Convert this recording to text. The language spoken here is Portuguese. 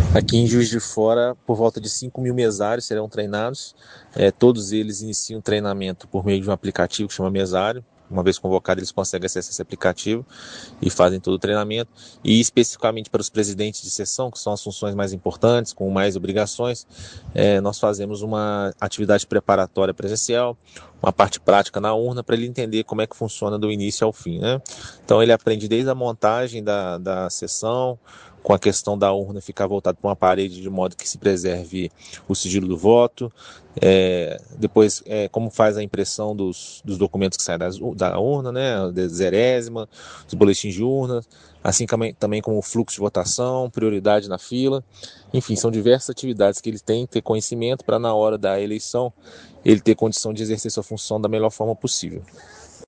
Aqui em Juiz de Fora, por volta de 5.000 mesários serão treinados. Todos eles iniciam o treinamento por meio de um aplicativo que chama Mesário. Uma vez convocado, eles conseguem acessar esse aplicativo e fazem todo o treinamento. E especificamente para os presidentes de sessão, que são as funções mais importantes, com mais obrigações, nós fazemos uma atividade preparatória presencial, uma parte prática na urna, para ele entender como é que funciona do início ao fim, né? Então ele aprende desde a montagem da sessão, com a questão da urna ficar voltada para uma parede de modo que se preserve o sigilo do voto. Depois, como faz a impressão dos documentos que saem da urna, né, a zerésima, os boletins de urna, assim também como o fluxo de votação, prioridade na fila. Enfim, são diversas atividades que ele tem que ter conhecimento para, na hora da eleição, ele ter condição de exercer sua função da melhor forma possível.